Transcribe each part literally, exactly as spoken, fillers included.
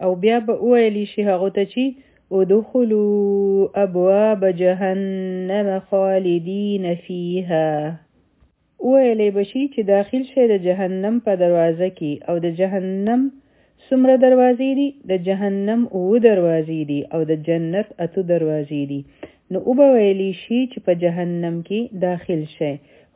او بیا به وویلی شي هغو ته چې ادخلوا ابواب جهنم خالدین فیها. وویلی به شي چې داخل شي د جهنم په دروازه کې، او د جهنم څومره دروازې دي؟ د جهنم اوه دروازې دي او د جنت اته دروازې دي. نو او به ویلی شي چې په جهنم کې داخل شي،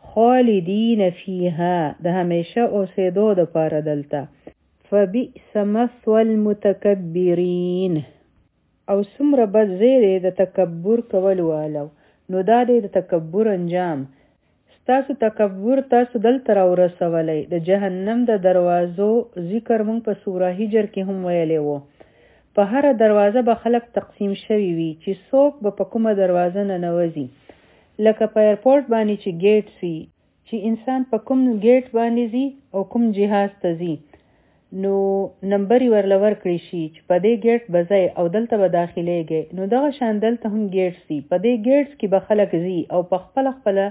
خالدین فیها، د همیشه اوسېدو دپاره دلته. فبئس مثوى المتکبرین، او څومره بد ځای دی د تکبر کول والو. نو دا دی د تکبر انجام. ستاسو تکبر تاسو دلته راورسولی. د جهنم د دروازو ذکر مونږ په سوره هجر کې هم ویلی وو. په هره دروازه به خلک تقسیم شوي وي چې څوک به په کومه دروازه ننوځي. لکه په ایرپورټ باندې چې ګیټ سي، چې انسان په کوم ګیټ باندې ځي او کوم جهاز ته ځي، نو نمبر یې ورله ورکړی شي چې په دې ګیټ به ځئ او دلته به داخلیږئ. نو دغه شان دلته هم ګیټ سي، په دې ګیټس کې به خلک ځي او په خپله خپله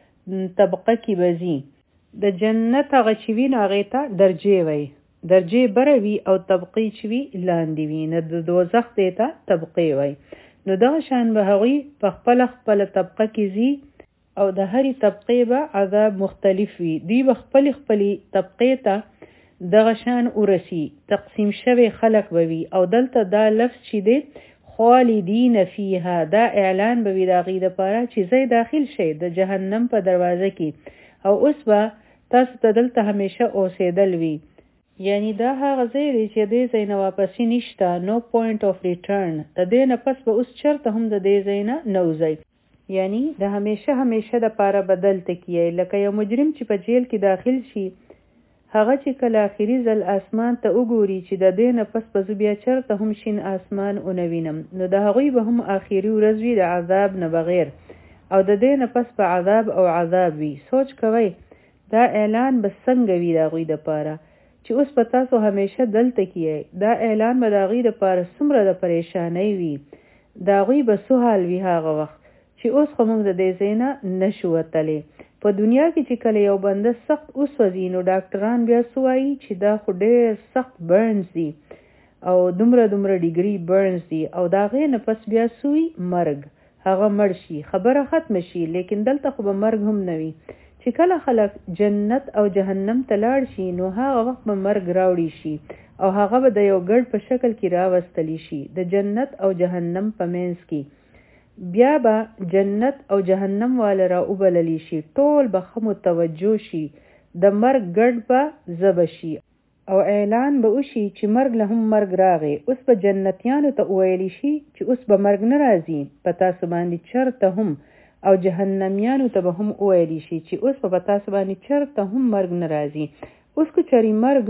طبقه کې به ځي. د جنت هغه چې وي نو هغې ته درجې وی، درجې بره وي او طبقې چې وي لاندې وي. نه د دوزخ دی ته طبقې وی. نو دغه شان به هغوی په خپله خپله طبقه کې ځي او د هرې طبقې به عذاب مختلف وي. دوی به خپلې خپلې طبقې ته دغه شان ورسي، تقسیم شوی خلک به وي. او دلته دا لفظ چې دی خالدین فیها، دا اعلان به وي د هغې دپاره چې ځئ داخل شئ د جهنم په دروازه کې، او اوس به تاسو ته دلته همیشه اوسېدل وي. یعنی دا هغه ځای دی چې دې ځای نه واپسي نشته، نو پوینټ آف ریټرن. د دې نه پس به اوس چېرته هم د دې ځای نه نه وځئ. یعنی د همیشه همیشه دپاره به دلته کیئ. لکه یو مجرم چې په جیل کې داخل شي، هغه چې کله آخري ځل اسمان ته وګوري چې د دې نه پس به زه بیا چېرته هم شین اسمان ونه وینم، نو د هغوی به هم آخري ورځ وي د عذاب نه بغیر، او د دې نه پس به عذاب او عذاب وي. سوچ کوئ دا اعلان به څنګه وي د هغوی دپاره چې اوس به تاسو همیشه دلته کیئ. دا اعلان به د هغوی دپاره څومره د پریشانۍ وي، د هغوی به څه حال وي هغه وخت چې اوس خو موږ د دې ځای نه نشو وتلی. په دنیا کې چې کله یو بنده سخت وسوځي، نو ډاکټران بیا څه وایي چې دا خو ډېر سخت برنز دي او دومره دومره ډیګري برنز دي، او د هغې نه پس بیا څه وي؟ مرګ. هغه مړ شي، خبره ختمه شي. لیکن دلته خو به مرګ هم نه وي. چې کله خلک جنت او جهنم ته لاړ شي، نو هغه وخت به مرګ راوړي شي او هغه به د یو ګډ په شکل کې راوستلی شي د جنت او جهنم په منځ کې. بیا به جنت او جهنم والا را وبللی شي، ټول به ښه متوجه شي، د مرګ ګډ به ذبح شي او اعلان به وشي چې مرګ له هم مرګ راغی. اوس به جنتیانو ته وویلی شي چې اوس به مرګ نه راځي په تاسو باندې چرته هم، او جهنمیانو ته به هم وویلی شي چې اوس به په تاسو باندې چرته هم مرګ نه راځي. اوس که چېرې مرګ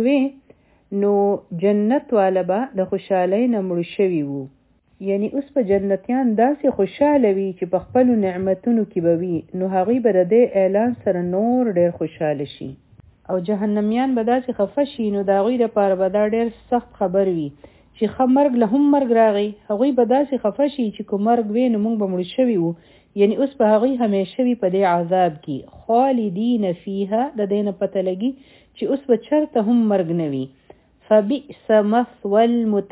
وي، نو جنت والا به د خوشحالۍ نه مړ شوي وو. یعنی اوس په جنتیان داسې خوشحاله وي چې په خپلو نعمتونو کې به وي، نو هغوی به د دې اعلان سره نور ډېر خوشحاله شي. او جهنمیان به داسې خفه شي، نو د هغوی دپاره به دا ډېر سخت خبر وي چې ښه مرګ له هم مرګ راغی. هغوی به داسې خفه شي چې که مرګ وي نو موږ به مړ شوي وو. یعنی اوس به هغوی همیشه وي په دې عذاب کې، خالدین فیها. د دې نه پته لګي چې اوس به چېرته هم مرګ نه وي. فبئس مثوى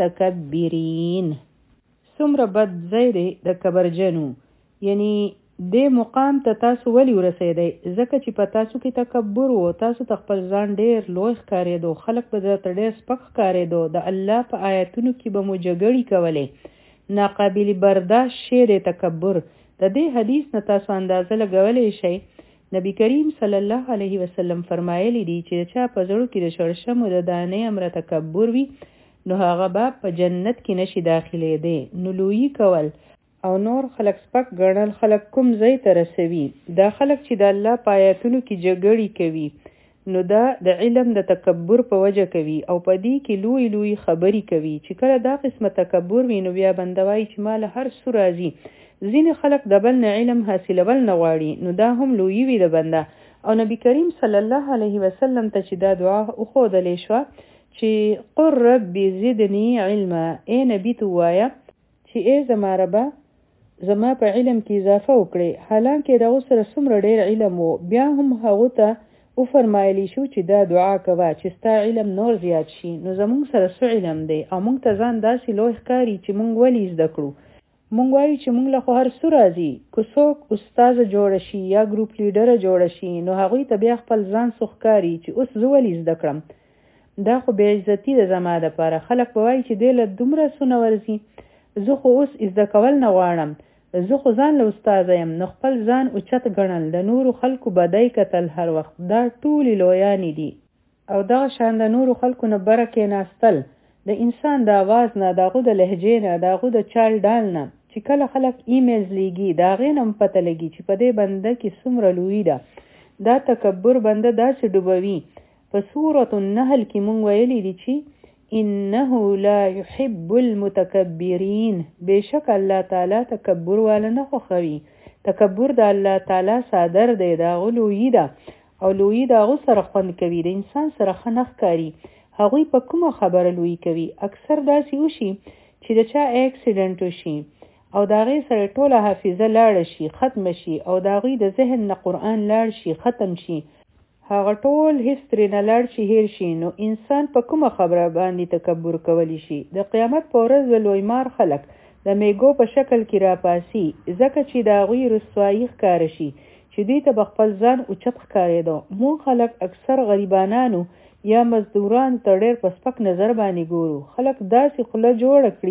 المتکبرین، څومره بد ځای دی د کبرجنو. یعنی دې مقام ته تاسو ولې ورسېدئ؟ ځکه چې په تاسو کې تکبر و، تاسو ته خپل ځان ډېر لوی ښکارېدو، خلک به درته ډېر سپک ښکارېدو، د الله په آیتونو کې به مو جګړې کولې. ناقابل برداشت شی دی تکبر. د دې حدیث نه تاسو اندازه لګولی شئ. نبی کریم صلی الله علیه وسلم فرمایلی دی چې چا په زړه کې د شړشمو د دانې امره تکبر وي، نو هغه به په جنت کې نشي داخلېدی. نو لویي کول او نور خلک سپک ګڼل خلک کوم ځای ته رسوي؟ دا خلک چې د الله په آیاتونو کې جګړې کوي، نو دا د علم د تکبر په وجه کوي او په دې کې لوی لوی خبرې کوي. چې کله دا قسمه تکبر وي، نو بیا بنده وایي چې ما له هر څه راځي. ځینې خلک د بل نه علم حاصلول نه غواړي، نو دا هم لویي وي د بنده. او نبی کریم صلی الله علیه وسلم ته چې دا دعا وښودلې شوه چې قل رب زدنی علما، ای نبی ته ووایه چې ای زما ربه زما په علم کې اضافه وکړي. حالانکه دغه سره څومره ډېر علم و، بیا هم هغو ته او فرمایلی شو چې دا دعا کوه چې ستا علم نور زیات شي. نو زمونږ سره څه علم دی او مونږ ته ځان داسې لوی ښکاري چې مونږ ولې زده کړو. مونږ وایو چې مونږ له خو هر څه راځي. که څوک استاذه جوړه شي یا ګروپ لیډره جوړه شي نو هغوی ته بیا خپل ځان څه ښکاري چې اوس زه ولې زده کړم. دا خو بې عزتي ده زما دپاره. خلک به وایي چې دی له دومره څونه ورځي. زه خو اوس زده کول نه غواړم. زه خو ځان له استاذه یم. نو خپل ځان اوچت ګڼل، د نورو خلکو بدۍ کتل هر وخت، دا ټولې لویانې دي. او دغه شان د نورو خلکو نه بره کېناستل، د انسان د آواز نه، د هغو د لهجې نه، د هغو د چال ډال نه، چې کله خلک ایمیلز لیږي د هغې نه هم پته لګي چې په دې بنده کې څومره لویي ده. دا تکبر بنده داسې ډوبوي. په سورة النحل کې مونږ ویلي دي چې انه لا يحب المتکبرین، بېشک الله تعالی تکبر والا نه خوښوي. تکبر د الله تعالی صادر دی، د هغه لویي ده او لویي د هغو سره خوند کوي، د انسان سره ښه نه ښکاري. هغوی په کومه خبره لویي کوي؟ اکثر داسې وشي چې د چا اکسیډنټ وشي او د هغې سره ټوله حافظه لاړه شي، ختمه شي، او د هغوی د ذهن نه قرآن لاړ شي، ختم شي، هغه ټول هیستري نه لاړ شي، هیر شي. نو انسان په کومه خبره باندې تکبر کولی شي؟ د قیامت په ورځ د لویمار خلک د میګو په شکل کې راپاسي، ځکه چې د هغوی رسوایي ښکاره شي چې دوی ته به خپل ځان اوچت ښکارېده. مونږ خلک اکثر غریبانانو یا مزدورانو ته ډېر په سپک نظر باندې ګورو. خلک داسې خوله جوړه کړي،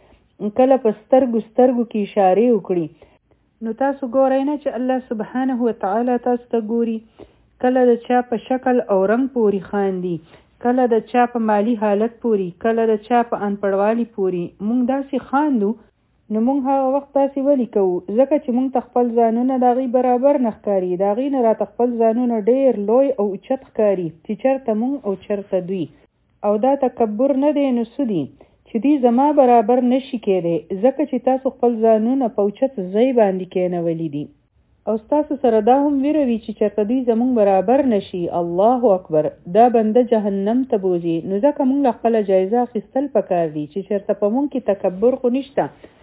کله په سترګو سترګو کې اشارې وکړي. نو تاسو ګورئ نه چې الله سبحانه وتعالی تاسو ته ګوري. کله د چا په شکل او رنگ پوري خاندي، کله د چا په مالی حالت پوري، کله د چا په انپړوالي پوري. مونږ داسې خاندو. نو مونږ هغه وخت داسې ولي کوو؟ ځکه چې مونږ ته خپل ځانونه د هغوی برابر نه ښکاري. د هغوی نه راته خپل ځانونه ډېر لوی او اوچت ښکاري چې چېرته مونږ او چېرته دوی. او دا تکبر نه دی نو څه دي چې دوی زما برابر نشي کېدی، ځکه چې تاسو خپل ځانونه په اوچت ځای باندې کېنولي دي. او ستاسو سره دا هم ویره وي چې چېرته دوی زمونږ برابر نشي. الله اکبر، دا بنده جهنم ته بوځي. نو ځکه مونږ له خپله جایزه اخیستل پکار دي چې چېرته په مونږ کې تکبر خو نشته.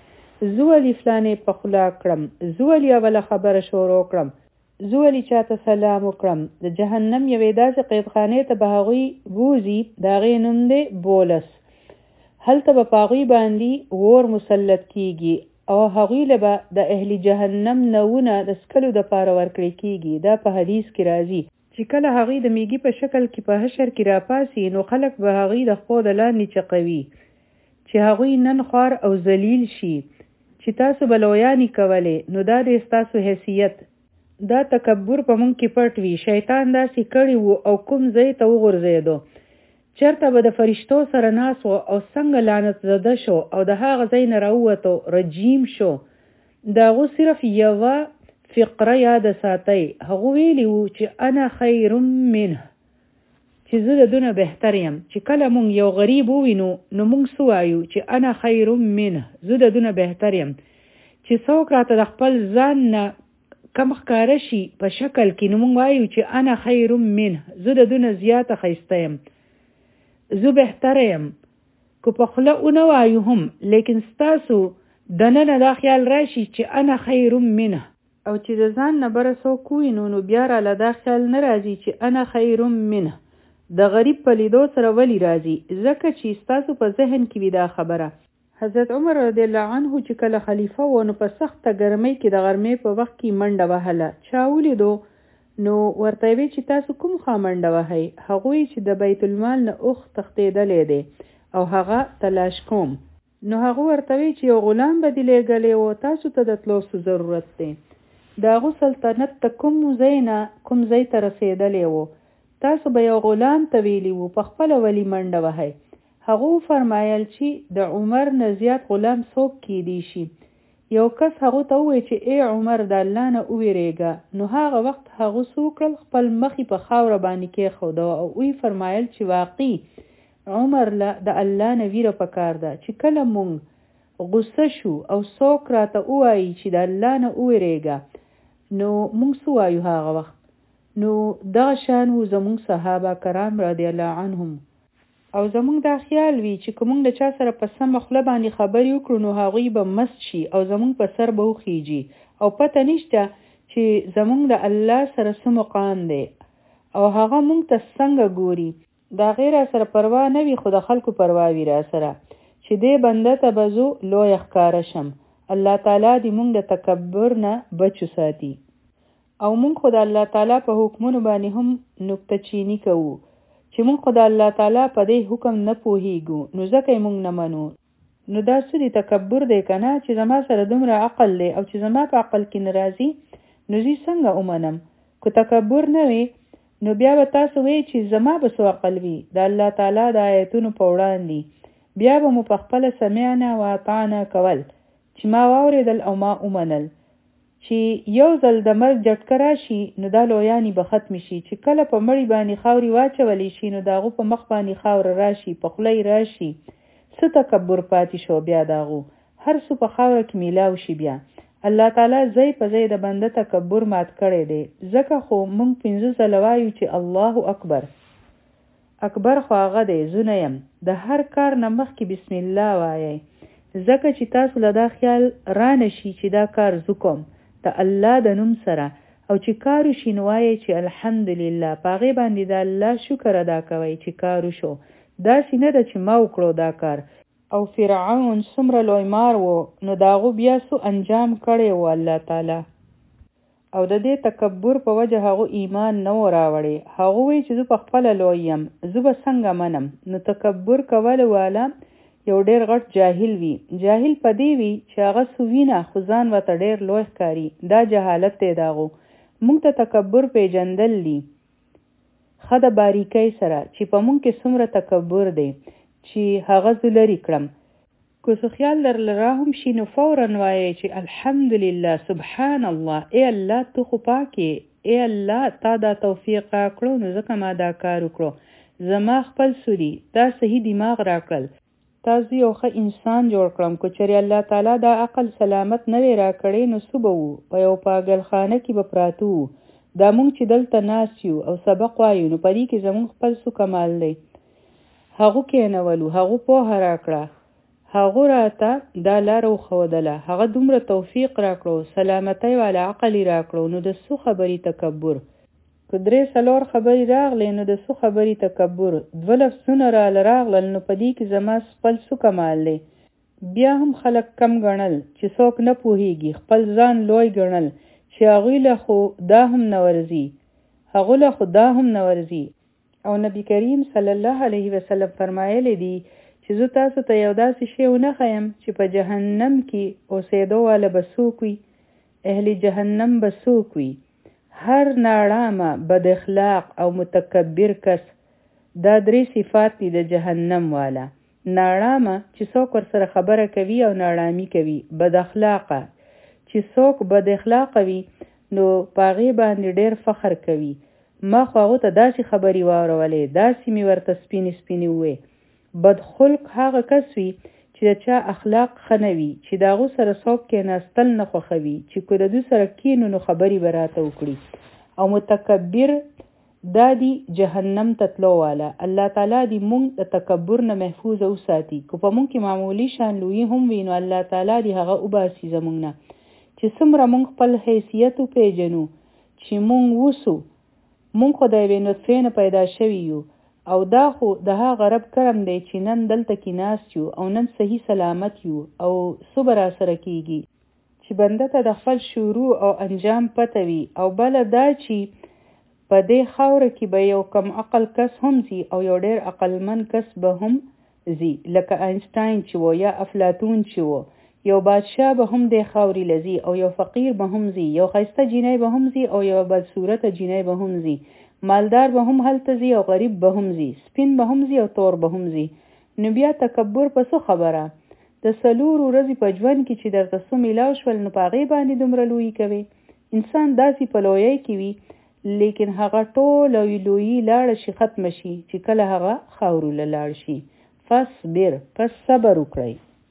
زه ولې فلانې په خوله کړم، زه ولې اوله خبره شروع کړم، زه ولې چاته سلام وکړم. د جهنم یوې داسې قیدخانې ته به هغوی بوځي، د هغې نوم دی بولس. هلته به په هغوی باندې اور مسلط کیږي او هغوی له به د اهل جهنم نوونه د څکلو دپاره ورکړی کیږي. دا په حدیث کې راځي چې کله هغوی د میږي په شکل کې په حشر کې راپاسي نو خلک به هغوی د خپو د لاندې چقوي چې هغوی نن خوار او ذلیل شي چې تاسو به لویانې کولې. نو دا د ستاسو حیثیت، دا تکبر په مونږ کې پټ وي. شیطان داسې کړي وو او کوم ځای ته وغورځېدو، چرته به د فرشتو سره ناست و او څنګه لعنت زده شو او د هغه ځای نه راووتو، رجیم شو. د هغو صرف یوه فقره یاد ساتئ. هغو ویلي وو چې انا خیر منه، چې زه د دونه بهتر یم. چې کله مونږ یو غریب ووینو نو مونږ څه وایو؟ چې انا خیر منه، زه د دونه بهتر یم. چې څوک راته د خپل ځان نه کم ښکاره شي په شکل کې نو مونږ وایو چې انا خیر منه، زه د دونه زیاته ښایسته یم، زه بهتره یم. که په خوله ونه وایو هم، لیکن ستاسو دننه دا خیال راشي چې انا خیر منه. او چې د ځان نه بره څوک ووینو نو بیا راله دا خیال نه راځي چې انا خیر منه. د غریب په لیدو سره ولی راځي؟ ځکه چې ستاسو په ذهن کې وي دا خبره. حضرت عمر رضی الله عنه چې کله خلیفه و نو په سخته ګرمۍ کې د غرمې په وخت کې منډه وهله. چا ولیدو نو ورته وی چې تاسو کوم خوا منډه وهئ؟ هغوی چې د بیت المال نه اوښ تښتېدلی دی او هغه تلاش کوم. نو هغه ورته وی چې یو غلام به دې لېږلی و، تاسو ته د تلو څه ضرورت دی؟ د هغو سلطنت ته کوم ځای نه کوم ځای ته رسېدلی و، تاسو به یو غلام ته ویلي وو په خپله ولې منډه وهئ؟ هغو فرمایل چې د عمر نه زیات غلام څوک کیدی شي. یو کس هغو ته ووی چې ای عمر د الله نه وویرېږه. نو هغه وخت هغو څه وکړل؟ خپل مخې په خاوره باندې کېښوده او وی فرمایل چې واقعي عمر له د الله نه ویره پکار ده. چې کله مونږ غصه شو او څوک راته ووایي چې د الله نه وویرېږه نو مونږ څه وایو هغه وخت؟ نو دغه شان وو زمونږ صحابه کرام رضی الله عنهم. او زمونږ دا خیال وي چې که مونږ د چا سره په سمه خوله باندې خبرې وکړو نو هغوی به مست شي او زمونږ په سر به وخیږي او پته نشته چې زمونږ د الله سره څه مقام دی او هغه مونږ ته څنګه ګوري دا غیر سره پروا نه وي خو د خلکو پروا وي را سره چې دې بنده ته بزو لوی ښکاره شم. الله تعالی دې مونږ د تکبر نه بچو ساتي او مونږ خو د الله تعالی په حکمونو باندې هم نکته چینی کوو چې مونږ خو د الله تعالی په دې حکم نه پوهیږو نو ځکه یې مونږ نه منو. نو دا څه دی تکبر دی که نه چې زما سره دومره عقل دی او چې زما په عقل کې نه راځي نو زه څنګه ومنم. که تکبر نه وي نو بیا به تاسو وایئ چې زما به څه عقل وي د الله تعالی د آیتونو په وړاندې بیا به مو په خپله سمعنا و اطعنا کول چې ما واورېدل او ما ومنل. چې یو ځل د مرګ جټکه راشي نو دا لویانې به ختم شي چې کله په مړي باندې خاورې واچولی شي نو د هغو په مخ باندې خاوره راشي په خوله یې راشي څه تکبر پاتې شو بیا د هغو هر څه په خاوره کې میلاو شي. بیا الله تعالی ځای په ځای د بنده تکبر مات کړی دی. ځکه خو موږ پنځه ځله وایو چې الله اکبر. اکبر خو هغه دی زه نه یم. د هر کار نه مخکې بسم الله وایئ ځکه چې تاسو له دا خیال رانه شي چې دا کار زه کوم د الله د نوم سره او چې کار وشي نو وایئ چې الحمدلله په هغې باندې د الله شکر ادا کوئ چې کار وشو. داسې نه ده چې ما وکړو دا کار. او فرعون څومره لوی مار و نو د هغو بیا څو انجام کړی و الله تعالی او د دې تکبر په وجه هغو ایمان نه و راوړی. هغو وایي چې زه په خپله لوی یم زه به څنګه منم. نو تکبر کولو والا یو ډېر غټ جاهل وي. جاهل په دې وي چې هغه څه وینه خو ځان ورته ډېر لوی ښکاري. دا جهالت دی د هغو. موږ ته تکبر پیژندل دي ښه د باریکۍ سره چې په موږ کې څومره تکبر دی چې هغه زه لرې کړم. که څه خیال درله راهم شي نو فورا وایئ چې الحمدلله سبحان الله ای الله ته خو پاک یې ای الله تا دا توفیق راکړو نو ځکه ما دا کار وکړو زما خپل سودي دا صحیح دماغ راکړل تا زه یو ښه انسان جوړ کړم. که چېرې الله تعالی دا عقل سلامت نه وی راکړی نو څه به وو په یو پاګلخانه کې به پراته وو. دا مونږ چې دلته ناست یو او سبق وایو نو په دې کې زمونږ خپل څه کمال دی. هغو کېنولو هغو پوهه راکړه هغو راته دا لاره وښودله هغه دومره توفیق راکړو سلامتۍ والا عقل یې راکړو نو د څه خبرې تکبر. که درې څلور خبرې راغلې نو د څه خبرې تکبر. دوه لفظونه راله راغلل نو په دې کې زما خپل څه کمال دی. بیا هم خلک کم ګڼل چې څوک نه پوهیږي خپل ځان لوی ګڼل چې هغوی له خو دا هم نه ورځي هغو له خو دا هم نه ورځي. او نبی کریم صلی الله علیه وسلم فرمایلی دی چې زه تاسو ته یو داسې شی ونه ښیم چې په جهنم کې اوسېدو والا به څوک وي اهل جهنم به څوک وي. هر ناړامه بد اخلاق او متکبر کس دا درې صفات دي د جهنم والا. ناړامه چې څوک ورسره خبره کوي او ناړامي کوي. بد اخلاقه چې څوک بد اخلاقه وي نو په هغې باندې ډېر فخر کوي. ما خو هغو ته داسې خبرې واورولې داسې مې ورته سپینې سپینې ووې. بدخلق هغه کس وي چې د چا اخلاق ښه نه وي چې د هغو سره څوک کېناستل نه خوښوي چې که د دوی سره کېنو نو خبرې به راته وکړي. او متکبر دا دی جهنم ته تلو والا. الله تعالی دې مونږ د تکبر نه محفوظ وساتي. که په مونږ کې معمولي شان لویي هم وي نو الله تعالی دې هغه وباسي زمونږ نه چې څومره مونږ خپل حیثیت وپېژنو چې مونږ وسو. مونږ خو د یوې نطفې نه پیدا شوي یو او دا خو د هغه رب کرم دی چې نن دلته کې ناست یو او نن صحیح سلامت یو او څه به راسره کېږي چې بنده ته د خپل شروع او انجام پته وي. او بله دا چې په دې خاوره کې به یو کم عقل کس هم ځي او یو ډېر عقلمند کس به هم ځي لکه آینسټاین چې و یا افلاطون چې و. یو بادشاه به هم دې خاورې لځي او یو فقیر به هم ځي یو ښایسته جینۍ به هم ځي او یو بدصورته جینۍ به هم ځي. مالدار به هم هلته ځي او غریب به هم ځي. سپین به هم ځي او تور به هم ځي. نو بیا تکبر په څه خبره؟ د څلورو ورځې په ژوند کې چې درته څه میلاو شول نو په هغې باندې دومره لویي کوې. انسان داسې په لویۍ کې وي لیکن هغه ټوله لویي لاړه شي ختمه شي چې کله هغه خاورو له لاړ شي. فصبر پس صبر وکړئ.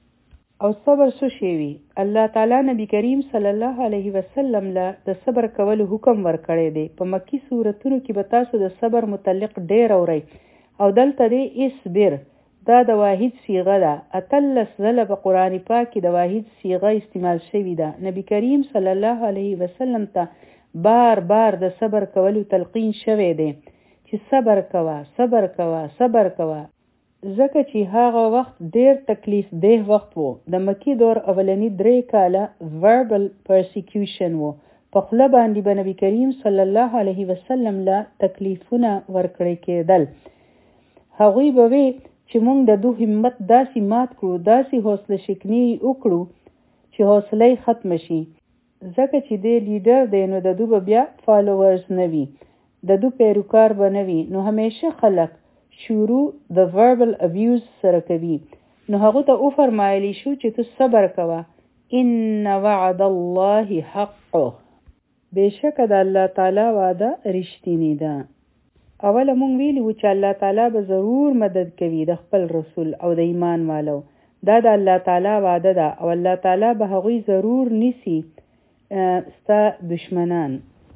او صبر څه شی وي؟ الله تعالی نبی کریم صلی الله علیه وسلم له د صبر کولو حکم ورکړی دی. په مکی سورتونو کې به تاسو د صبر متعلق ډېر اورئ او دلته دی اصبر دا د واحد صیغه ده. اتلس ځله په قرآن پاک کې د واحد صیغه استعمال شوې ده. نبی کریم صلی الله علیه وسلم ته بار بار د صبر کولو تلقین شوی دی چې صبر کوه صبر کوه صبر کوه ځکه چې هغه وخت ډیر تکلیف دیه وخت وو. د مکی دور اولنی درې کاله verbal persecution وو. په خوله باندې به نبی کریم صلی الله علیه وسلم له تکلیفونه ورکړی کېدل. هغوی به وی چې موږ د دو همت داسې مات کړو داسې حوصله شکنی وکړو چې حوصله ختم شي. ځکه چې دی لیډر دی نو د دو به بیا فالوورز نه وي د دو پیروکار به نه وي نو همیشه خلک شروع د verbal abuse سره کوي. نو هغه ته او فرمایلی شو چې تو صبر کوه ان وعد الله حق بشک د الله تعالی وعده رښتینی ده. اوله مونږ ویلو چې الله تعالی به ضرور مدد کوي د خپل رسول او د ایمان والو. دا د الله تعالی وعده ده او الله تعالی به هغوی ضرور نیسی ستا دشمنان.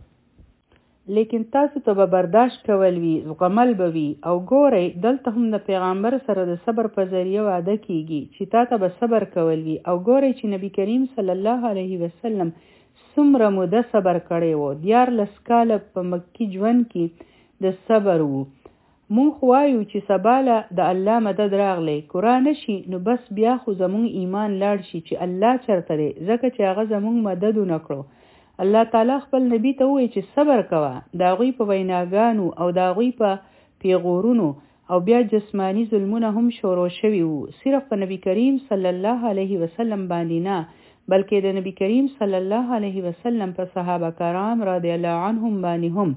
لیکن تاسو ته به برداشت کول وي زغمل به وي او ګورئ دلته هم د پیغمبر سره د صبر په ذریعه وعده کیږي چې تا ته به صبر کول وي او ګورئ چې نبی کریم صلی الله علیه وسلم څومره موده صبر کړی وو. دیارلس کاله په مکی ژوند کې د صبر وو. مونږ خو وایو چې سباله د الله مدد راغلی قرآن شي نو بس بیا خو زمونږ ایمان لاړ شي چې الله چرته دی ځکه چې هغه زمونږ مدد ونه کړو. الله تعالی خپل نبی ته وایي چې صبر کوه د هغوی په ویناګانو او د هغوی په پیغورونو او بیا جسمانی ظلمونه هم شروع شوي وو. صرف په نبی کریم صلی الله علیه وسلم باندې نه بلکې د نبی کریم صلی الله علیه وسلم په صحابه کرام رضی الله عنهم باندې هم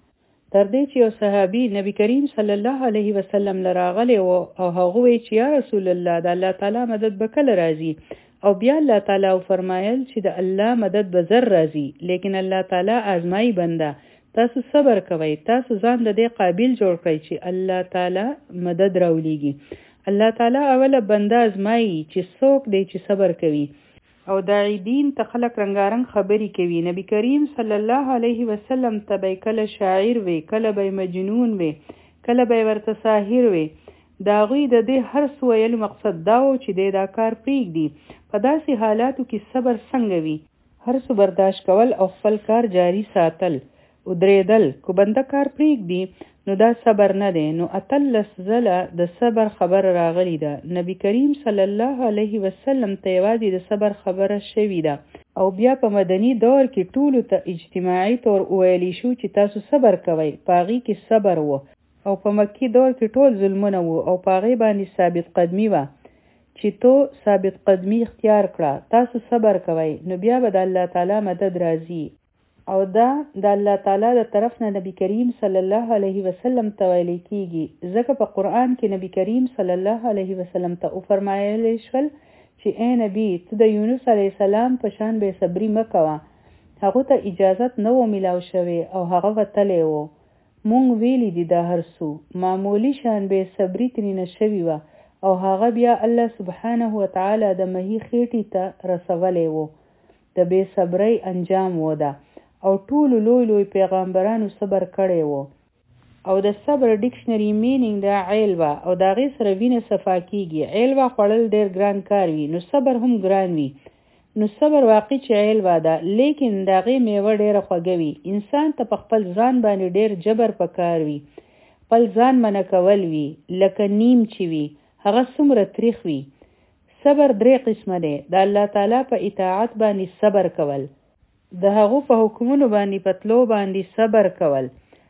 تر دې چې یو صحابي نبی کریم صلی الله علیه وسلم لراغلی و او هغه وی چې یا رسول الله د الله تعالی مدد به کله راځي او بیا الله تعالی فرمایل چې د الله مدد به زر راځي لیکن الله تعالی آزمایي بنده تاسو صبر کوئ تاسو ځان د دې قابل جوړ کړئ چې الله تعالی مدد راولېږي. الله تعالی اوله بنده آزمایي چې څوک دی چې صبر کوي او داعی دین ته خلق رنگارنګ خبرې کوي. نبی کریم صلی الله علیه وسلم ته به کله شاعر وي کله به مجنون وي کله به ورته ساحر وي. دا غوی د دې هر څه ویلو مقصد دا و چې د دا کار پریږدي. په داسې حالاتو کې صبر څنګه وي هر څه برداشت کول او خپل کار جاری ساتل او درېدل. کو بنده کار پریږدي نو دا صبر نه دی. نو اتلس زله د صبر خبر راغلی ده. نبی کریم صلی الله علیه وسلم ته یوازې د صبر خبره شوې ده او بیا په مدني دور کې ټولو ته اجتماعي طور ویلی شو چې تاسو صبر کوئ. پاغي کې صبر وو او په مکی دور کې ټول ظلمونه وو او پاغي باندې ثابت قدمی وه چې تو ثابت قدمی اختیار کړه تاسو صبر کوئ نو بیا به د الله تعالی مدد راځي. او دا د الله تعالی د طرف نه نبی کریم صلی الله علیه وسلم ته ویل کیږي. ځکه په قرآن کې نبی کریم صلی الله علیه وسلم ته او فرمایلی شول چې اے نبی ته د یونس علیه السلام په شان بے صبری مکوه. هغه ته اجازت نه و میلاو شوی او هغه وتلی و. مونږ ویلی دي دا هر څو معمولی شان بے صبری ترینه شوی و او هغه بیا الله سبحانه و تعالی د مهی خېټې ته رسولی و. د بے صبری انجام و ده او ټول لوی لوی پیغمبرانو صبر کړی وو. او د صبر ډکشنری مینینګ دا عیلوه او دا غي سره وینه صفا کیږي. عیلوه خوړل ډیر ګران کار وي نو صبر هم ګران وي. نو صبر واقع چې عیلوه ده لیکن دا غي میوه ډیره خوږه وي. انسان ته په خپل ځان باندې ډیر جبر پکار وي خپل ځان منع کول وي لکه نیم چې وي هغه څومره تریخ وي. صبر درې قسمه دی. د الله تعالی په اطاعت باندې صبر کول د هغو په حکمونو باندې پتلو باندې صبر کول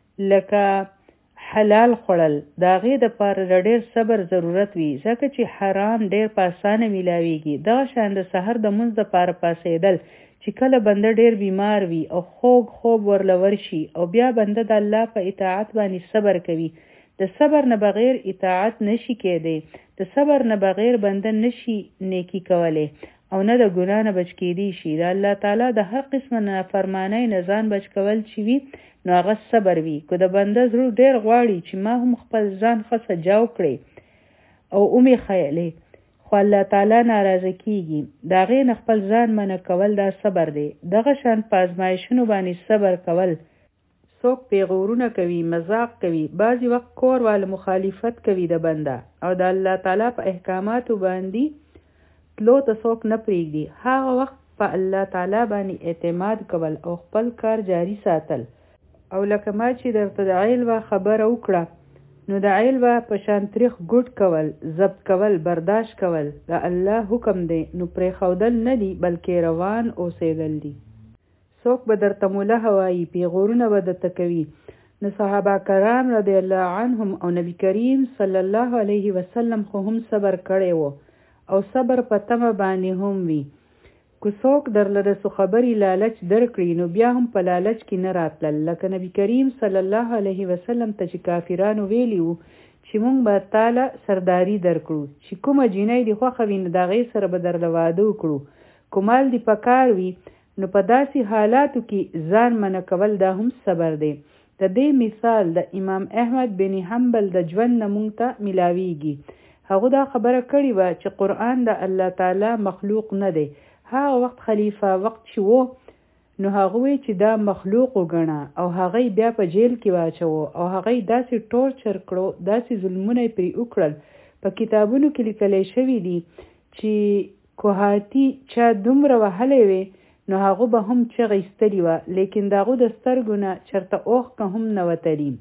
لکه حلال خوړل دا غي د پاره ډېر صبر ضرورت وي ځکه چې حرام ډېر په اسانه ملاويږي. دغه شان د سحر د منځ د پاره پاسېدل چې کله بنده ډېر بیمار وي او خوږ خوب ورلور شي او بیا بنده د الله په اطاعت باندې صبر کوي. د صبر نه بغیر اطاعت نشي کېدی. د صبر نه بغیر بنده نشي نیکی کولی او نه د ګناه نه بچ کېدی شي. د الله تعالی د هر قسمه نافرمانی نه ځان بچ کول چې وي نو هغه صبر وي. که د بنده زړه ډېر غواړي چې ما هم خپل ځان ښه سجاو کړی او اومې خیلې خو الله تعالی ناراضه کیږي د هغې نه خپل ځان منع کول دا صبر دی. دغه شان په ازمایښتونو باندې صبر کول. څوک پیغورونه کوي مذاق کوي بعضې وخت کور والا مخالفت کوي د بنده او د الله تعالی په احکاماتو باندې تلو ته څوک نه پرېږدي. هغه وخت په الله تعالی باندې اعتماد کول او خپل کار جاری ساتل او لکه ما چې درته د علبه خبره وکړه نو د علبه په شان تریخ ګوټ کول ضبط کول برداشت کول د الله حکم دی نو پرې خودل نه دی بلکې روان اوسېدل دي څوک به درته موله هوایي پیغورونه به درته کوي نو صحابه کرام رضی الله عنهم او نبی کریم صلی الله علیه وسلم خو هم صبر کړی وو او صبر په تمه باندې هم وي که څوک درله د څه خبرې لالچ درکړي نو بیا هم په لالچ کې نه راتلل لکه نبی کریم صلی الله علیه وسلم ته چې کافرانو ویلي وو چې مونږ به تاله سرداري درکړو چې کومه جینۍ دې خوښه وي نو د هغې سره به درله واده وکړو که مال دې په کار وي نو په داسې حالاتو کې ځان منع کول دا هم صبر دی د دې مثال د امام احمد بن حنبل د ژوند نه مونږ ته میلاویږي هغه دا خبره کړې وه چې قرآن د الله تعالی مخلوق نه دی هغه وخت خلیفه وخت چې وو نو هغه وی چې دا مخلوق وګڼه او هغه بیا په جیل کې واچو او هغه داسې ټورچر کړو داسې ظلمونه پرې وکړل په کتابونو کې لیکل شوی دي چې کوهاتی چا دومره وهلې وي نو هغه به هم چغې ایستلې وه لیکن د هغو د سترګو نه چېرته اوښکه هم نه وتلي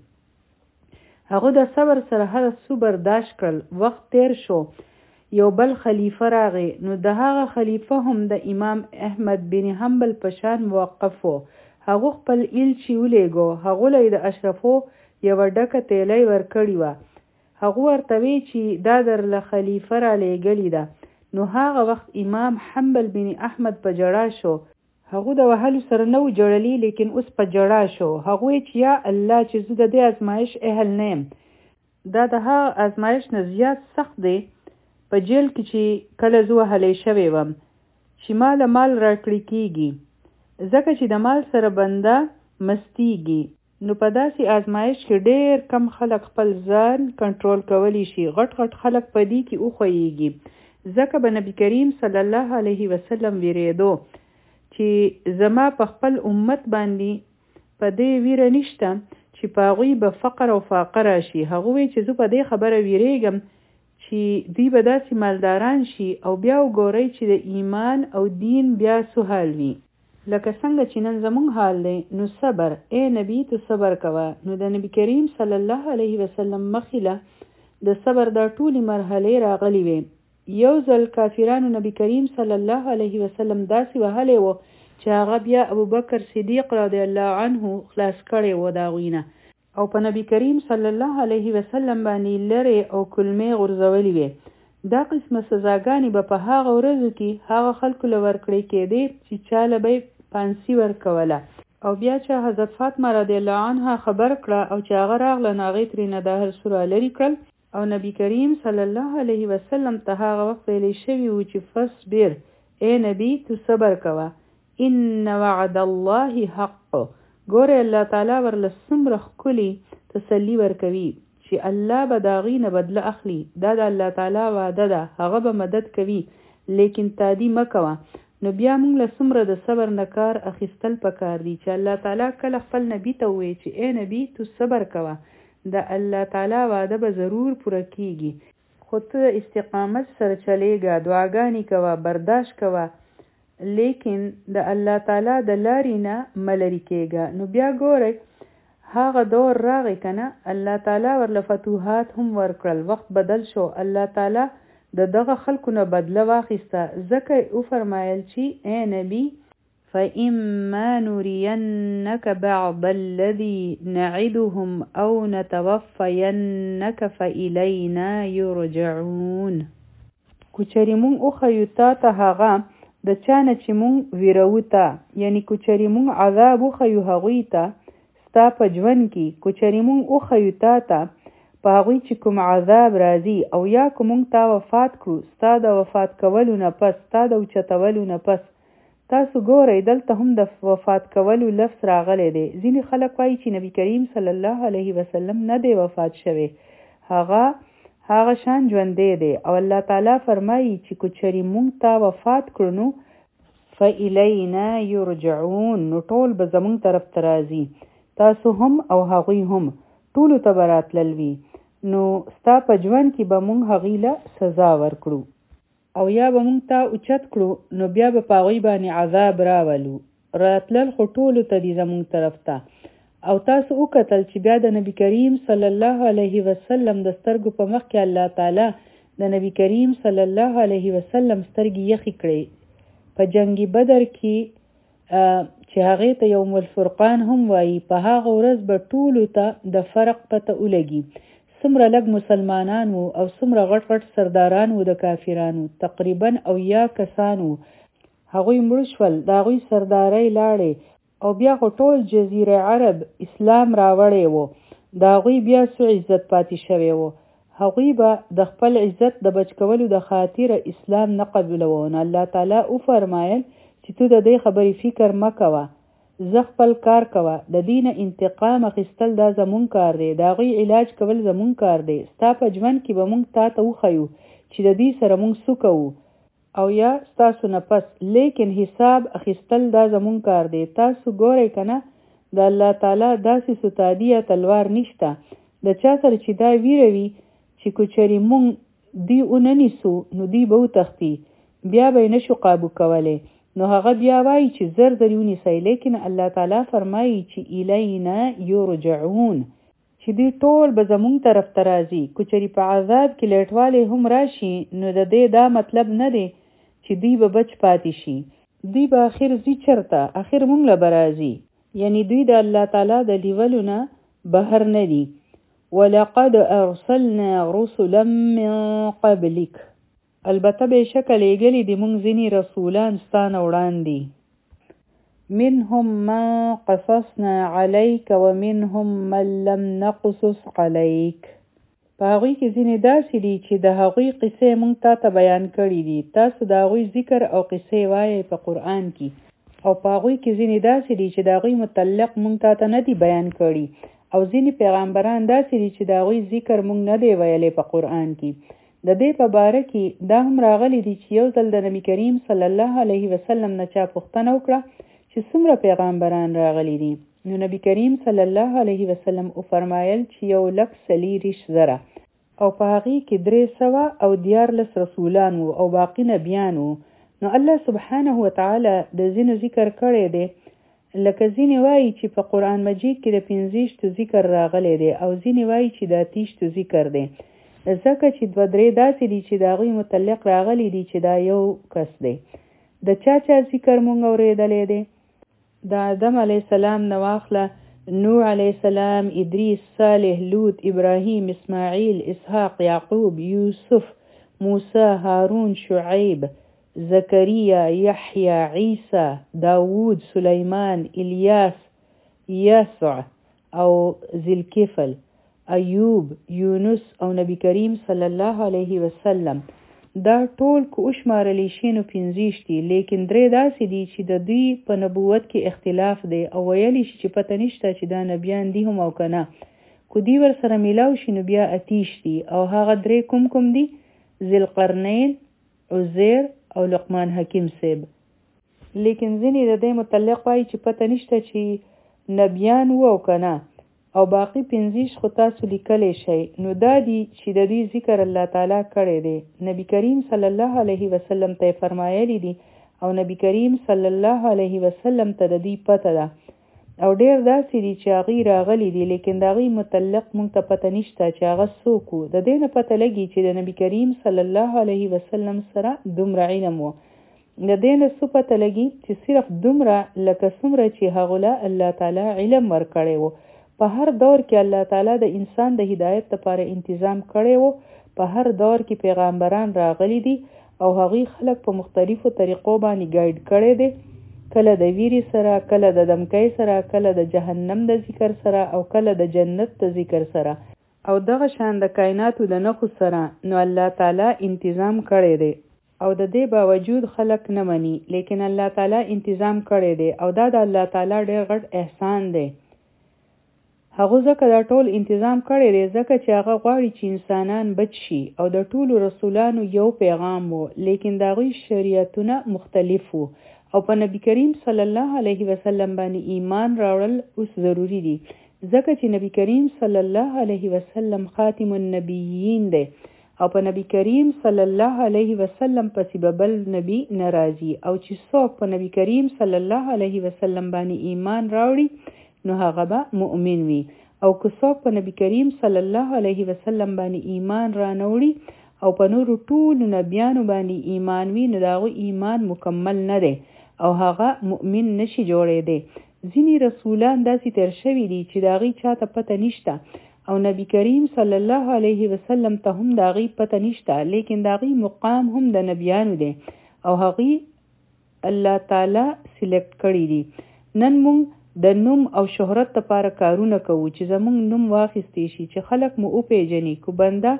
هغه د صبر سره هر څه برداشت کړل وخت تیر شو یو بل خلیفه راغی نو د هغه خلیفه هم د امام احمد بن حنبل په شان موقف و هغه خپل ایلچی ولیږو هغه له د اشرفو یوه ډکه تیلی ورکړې وه هغه ورته وی چې دا درله خلیفه را لیږلې ده نو هغه وخت امام حنبل بن احمد په جړا شو هغه د وهلو سره نه و جړلی لیکن اوس په جړا شو هغه وی چې یا الله چې زه د دې ازمایش اهل نه یم دا د هغه ازمایش نه زیات سخت دی په جیل کې چې کله زه وهلی شوی وم چې مال مال راکړی کېږي ځکه چې د مال سره بنده مستیږي نو په داسې ازمایش کې ډېر کم خلک خپل ځان کنټرول کولی شي غټ غټ خلک په دې کې وښویږي ځکه به نبی کریم صلی الله علیه وسلم ویرېدو چې زما په خپل امت باندې په دې ویره نشته چې په هغوی به فقر او فاقه راشي هغه وی چې زه په دې خبره ویرېږم چې دوی به داسې مالداران شي او بیا وګورئ چې د ایمان او دین بیا څه حال وي لکه څنګه چې نن زموږ حال دی نو صبر ای نبی ته صبر کوه نو د نبی کریم صلی الله علیه وسلم مخې د صبر دا ټولې مرحلې راغلي وې یو ځل کافرانو نبی کریم صلی الله علیه وسلم داسې وهلی و چې هغه بیا ابوبکر صدیق رضی الله عنه خلاص کړی و د هغوی نه او په نبی کریم صلی الله علیه وسلم باندې لرې او کلمې غورځولې وې دا قسمه سزاګانې به په هغه ورځو کې هغه خلکو له ورکړې کېدې چې چاله به یې پانسي ورکوله او بیا چې حضرت فاطمه رضی الله عنها خبر کړه او چې هغه راغله نو هغې ترېنه دا هر څه رالرې کړل او نبی کریم صلی الله علیه وسلم ته هغه وخت ویلی شوي وو چې فصبر ای نبی تو صبر کوه ان وعد الله حق ګوره الله تعالی ورله څومره ښکلي تسلي ورکوي چې الله به د هغې نه بدله اخلي دا د الله تعالی وعده ده هغه به مدد کوي لیکن تادي مه کوه نو بیا موږ له څومره د صبر نه کار اخیستل پکار دي چې الله تعالی کله خپل نبي ته ووایي چې ای نبي تو صبر کوه د الله تعالی وعده به ضرور پوره کیږي خو ته د استقامت سره چلیږه دعاګانې کوه برداشت کوه لیکن د الله تعالی د لارې نه مه لرې کېږه نو بیا ګورئ هغه دور راغی که نه الله تعالی ورله فتوحات هم ورکړل وخت بدل شو الله تعالی د دغه خلکو نه بدله واخیسته ځکه یې وفرمایل چې ای نبي فإما نرينك بعض الذي نعدهم أو نتوفينك فإلينا يرجعون کچری مونږ وښیو تا ته هغه د چا نه چې مونږ ویرو ته یعنی کچری مونږ عذاب وښیو هغوی ته ستا په ژوند کې کچری مونږ وښیو تا ته په هغوی چې کوم عذاب راځي او یا که مونږ تا وفات کړو ستا د وفات کولو نه پس ستا د اوچتولو نه پس تاسو ګورئ دلته هم د وفات کولو لفظ راغلی دی ځینې خلک وایي چې نبی کریم صلی الله علیه وسلم نه دی وفات شوی هغه هغه شان ژوندی دی او الله تعالی فرمایي چې کچری مونږ تا وفات کړو نو فإلینا یرجعون نو ټول به زمونږ طرف ته راځي تاسو هم او هغوی هم ټولو ته به راتلل وي نو ستا په ژوند کې به مونږ هغوی له سزا ورکړو او یا به مونږ ته اوچت کړو نو بیا به په هغوی باندې عذاب راولو راتلل خو ټولو ته دي زمونږ طرف ته او تاسو وکتل چې بیا د نبی کریم صلی الله علیه وسلم د سترګو په مخ کې الله تعالی د نبی کریم صلی الله علیه وسلم سترګې یخې کړې په جنگ بدر کې چې هغه ته یوم الفرقان هم وایي. په هغه ورځ به ټولو ته د فرق پته ولګي څومره لږ مسلمانان وو او څومره غټ غټ سرداران وو د کافرانو، تقریبا او یا کسان وو. هغوی مړه شول، د هغوی سردارۍ لاړې او بیا خو ټول جزیره عرب اسلام راوړی وو، د هغوی بیا څه عزت پاتې شوی وو. هغوی به د خپل عزت د بچ کولو د خاطره اسلام نه قبلوه. نو الله تعالی وفرمایل چې تو د دې خبرې فکر مه کوه، زه خپل کار کوه، د دین انتقام اخیستل دا زمون کار دی، د هغوی علاج کول زمون کار دی. ستا په ژوند کې به مونږ تا ته وښیو چې د دې سره مونږ څه کوو او یا ستاسو نه پس، لیکن حساب اخیستل دا زمون کار دی. تاسو ګورئ کنه د الله تعالی داسې ستادي یا تلوار نشته د چا سره چې دا ویروي چې کوچري مونږ دی اونه نیسو نو دی به وتښتي، بیا به یې نشو قابو کولی، نو هغه بیا وایي چې زر در ونیسئ. لیکن الله تعالی فرمایي چې الینا یرجعون، چې دی ټول به زمونږ طرف ته راځي. کوچري په عذاب کې لیټوالی هم راشي نو د دې دا مطلب نه دی چې دوی به بچ پاتې شي، دوی به آخر ځي چرته، آخر مونږ له به راځي. یعنی دوی د الله تعالی د لیولو نه بهر نه دي. ولقد ارسلنا رسلا من قبلک، البته بېشکه لېږلي دي مونږ ځینې رسولان ستا نه وړاندې. منهم من قصصنا علیک ومنهم من لم نقصص علیک، په هغوی کې ځینې داسې دي چې د هغوی قصې مونږ تا ته بیان کړي دي، تاسو د هغوی ذکر او قصې وایئ په قرآن کې. او په هغوی کې ځینې داسې دي چې د هغوی متعلق مونږ تا ته نه دي بیان کړي، او ځینې پیغمبران داسې دي چې د هغوی ذکر مونږ نه دی ویلی په قرآن کې. د دې په باره کې دا هم راغلی دي چې یو ځل د نبی کریم صلی الله علیه وسلم نه چا پوښتنه وکړه چې څومره پیغمبران راغلی دي، نو نبی کریم صلی الله علیه وسلم وفرمایل چې یو لک څلېرویشت زره، او په هغې کې درې سوه او دیارلس رسولان وو او باقي نبیان وو. نو الله سبحانه وتعالی د ځینو ذکر کړی دی، لکه ځینې وایي چې په قرآن مجید کې د پنځویشتو ذکر راغلی دی او ځینې وایي چې د اتیشتو ذکر دی، ځکه چې دوه درې داسې دي چې د هغوی متعلق راغلی دي چې دا یو کس دی. د چا چا ذکر مونږ اورېدلی دی؟ د آدم علیه السلام نه واخله، نوح علیه السلام، ادریس، صالح، لوط، ابراهیم، اسماعیل، اسحاق، یعقوب، یوسف، موسی، هارون، شعیب، زکریا، یحیی، عیسی، داوود، سلیمان، الیاس، یسع او ذوالکفل، ایوب، یونس او نبی کریم صلی الله علیه وسلم. دا ټول که وشمارلی شي نو پنځویشت دي، لیکن درې داسې دي چې د دوی په نبوت کې اختلاف دی او ویلی شي چې پته نشته چې دا نبیان دي هم او که نه. که دوی ورسره میلاو شي نو بیا اتیش دي، او هغه درې کوم کوم دي؟ ذوالقرنین، عزیر او لقمان حکیم صاحب. لیکن ځینې د دې متعلق وایي چې پته نشته چې نبیان وو او که نه، او باقی پنځیش خو تاسو لیکلی شئ. نو دا دی چې د دوی ذکر الله تعالی کړی دی. نبی کریم صلی الله علیه وسلم ته فرمایلی دي او نبی کریم صلی الله علیه وسلم ته د دوی پته ده، او ډیر داسې دي چې هغوی راغلی دي، لیکن د هغوی متعلق مونږ ته پته نشته چې هغه څوک وو. د دې نه پته لګي چې د نبی کریم صلی الله علیه وسلم سره دومره علم وو. د دې نه څه پته لګي چې صرف دومره لکه څومره چې هغو له الله تعالی علم ورکړی وو. په هر دور کې الله تعالی د انسان د هدایت لپاره انتظام کړی وو. په هر دور کې پیغمبران راغلي دي او هغوی خلک په مختلفو طریقو باندې ګایډ کړی دی، کله د ویری سره، کله د دمکۍ سره، کله د جهنم د ذکر سره، او کله د جنت د ذکر سره، او دغه شان د کائناتو د نښو سره. نو الله تعالی انتظام کړی دی او د دې باوجود خلک نه مني، لیکن الله تعالی انتظام کړی دی او دا د الله تعالی ډېر غټ احسان دی. هغه ځکه دا ټول انتظام کړی دی ځکه چې هغه غواړي چې انسانان بچ شي، او د ټولو رسولانو یو پیغام وو، لیکن د هغوی شریعتونه مختلف وو، او په نبی کریم صلی الله علیه وسلم باندې ایمان راوړل اوس ضروری دي، ځکه چې نبی کریم صلی الله علیه وسلم خاتم النبیین دی، او په نبی کریم صلی الله علیه وسلم پسې به بل نبی ناراضي، او چې څوک په نبی کریم صلی الله علیه وسلم باندې ایمان راوړي نو هغه به مؤمن وي. او که څوک په نبی کریم صلی الله علیه وسلم باندې ایمان را نوړي او په نورو ټولو نبیانو باندې ایمان وي نو داغه ایمان مکمل نه دی او هغه مؤمن نشي جوړېدی. ځینې رسولان داسې تیر شوي دي چې داغي چاته پته نشته او نبی کریم صلی الله علیه وسلم ته هم داغي پته نشته، لیکن داغي مقام هم د نبیانو دی او هغه الله تعالی سلیکټ کړی دي. نن مونږ د نوم او شهرت لپاره کارونه کوو چې زمونږ نوم واخیستی شي، چې خلک مو وپیژني. کو بنده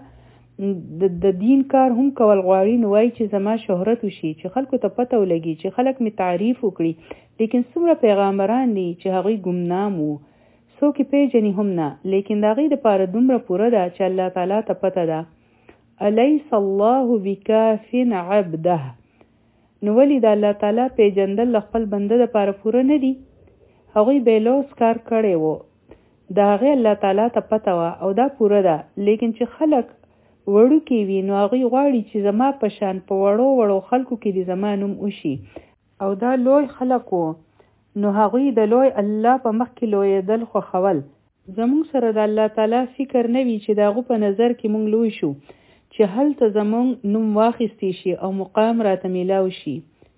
د دین کار هم کول غواړي نو وایي چې زما شهرت وشي، چې خلکو ته پته ولګي، چې خلک می تعریف وکړي. لیکن څومره پیغمبران دي چې هغوی ګمنام وو، څوک یې پیژني هم نه، لیکن د هغوی دپاره دومره پوره ده چې الله تعالی ته پته ده. الیس الله بکاف عبده. نو ولې د الله تعالی پیژندل له خپل بنده دپاره پوره نه دي؟ هغوی بیلوس کار کړی وو، د هغې الله تعالی ته پته وه او دا پوره ده. لیکن چې خلک وړوکي وي نو هغوی غواړي چې زما په شان په وړو وړو خلکو کې د زما نوم وشي، او دا لوی خلک وو نو هغوی د لوی الله په مخ کې لویېدل خوښول. زمونږ سره د الله تعالی فکر نه وي چې د هغو په نظر کې مونږ لوی شو، چې هلته زمونږ نوم واخیستی شي او مقام راته میلاو شي.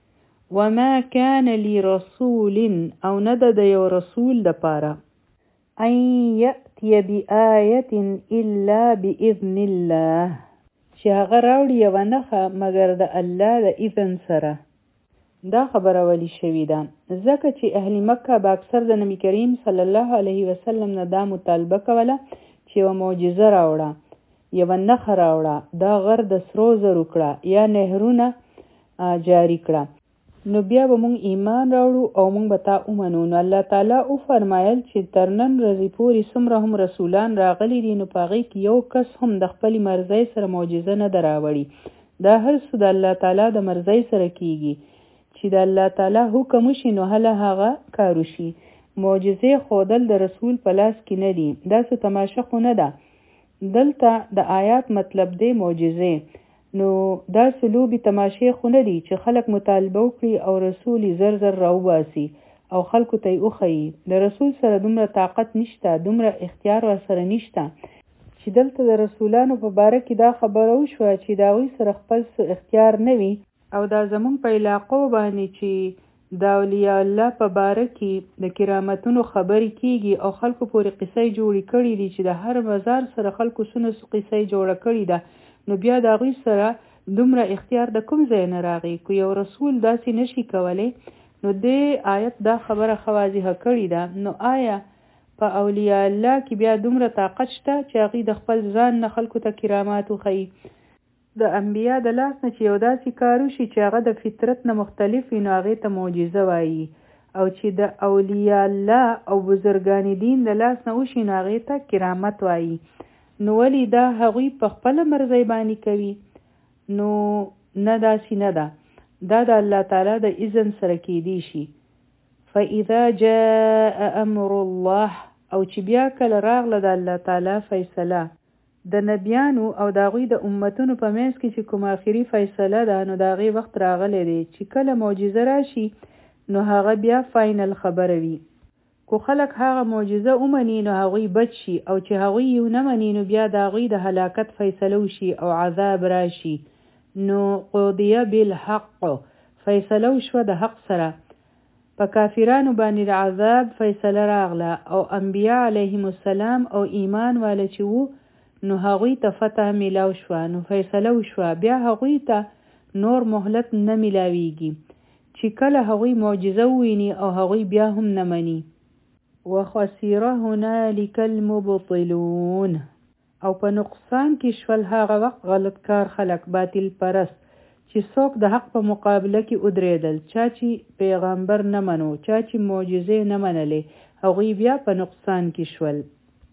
وما كان لرسول او نه د یو رسول دپاره ان یأتی بآیة الا بإذن الله چې هغه راوړي یوه نښه مګر د الله د اذن سره. دا خبره ولی شوې ده ځکه چې اهل مکه به اکثر د نبی کریم صلی الله علیه وسلم نه دا مطالبه کوله چې یوه معجزه راوړه، یوه نښه راوړه، دا غر د سرو زرو کړه یا نهرونه جاری کړه، نو بیا به مونږ ایمان راوړو او مونږ به تا ومنو. نو الله تعالی وفرمایل چې تر نن ورځې پورې څومره هم رسولان راغلي دي نو په هغې کې یو کس هم د خپلې مرضۍ سره معجزه نه ده راوړي. دا هر څه د الله تعالی د مرضۍ سره کیږي، چې د الله تعالی حکم وشي نو هله هغه کار وشي. معجزې ښودل د رسول په لاس کې نه دي، دا څه تماشه خو نه ده. دلته د آیات مطلب دی معجزې، نو دا سلوبي تماشې خو نه دي چې خلک مطالبه وکړي او رسول زر زر راوباسي او خلکو ته یې وښیي. د رسول سره دومره طاقت نشته، دومره اختیار ورسره نشته چې دلته د رسولانو په باره کې دا خبره وشوه چې د هغوی سره خپل څه اختیار نه وي. او دا زمونږ په علاقو باندې چې د اولیاء الله په باره کې د کرامتونو خبرې کیږي او خلکو پورې قصې جوړې کړي دي چې د هر مزار سره خلکو څونه قصې جوړه کړي ده، نو بیا د هغوی سره دومره اختیار د کوم ځای نه راغی؟ که یو رسول داسې نشي کولی نو دې آیت دا خبره ښه واضحه کړې ده. نو آیا په اولیاء الله کې بیا دومره طاقت شته چې هغوی د خپل ځان نه خلکو ته کرامات وښیي؟ د انبیا د لاس نه چې یو داسې کار وشي چې هغه د فطرت نه مختلف وي نو هغې ته معجزه وایي، او چې د اولیاء الله او بزرګان دین د لاس نه وشي نو هغې ته کرامت وایي. نو ولی دا هغوی په خپله مرضۍ باندې کوي؟ نو نه داسې نه ده، دا د الله تعالی د اذن سره کیدی شي. فاذا جاء امر الله، او چې بیا کله راغله د الله تعالی فیصله د نبیانو او د هغوی د امتونو په منځ کې چې کوم آخري فیصله ده، نو د هغې وخت راغلی دی چې کله معجزه راشي نو هغه بیا فاینل خبره وي. کو خلک هغه معجزه ومني نو هغوی بچ شي، او چې هغوی یو نه مني نو بیا د هغوی د هلاکت فیصله وشي او عذاب راشي. نو قضیه بالحق، فیصله وشوه د حق سره. په کافرانو باندې د عذاب فیصله راغله او انبیا علیهم السلام او ایمان والا چې وو نو هغوی ته فتح میلاو شوه، نو فیصله وشوه. بیا هغوی ته نور مهلت نه میلاویږي چې کله هغوی معجزه وویني او هغوی بیا هم نه مني. وخسر هنالك المبطلون، او په نقصان کې شول هغه وخت غلط کار خلق، باطل پرست، چې څوک د حق په مقابله کې ودرېدل، چا چې پیغمبر نه منو، چا چې معجزې نه منلې، هغوی بیا په نقصان کې شول.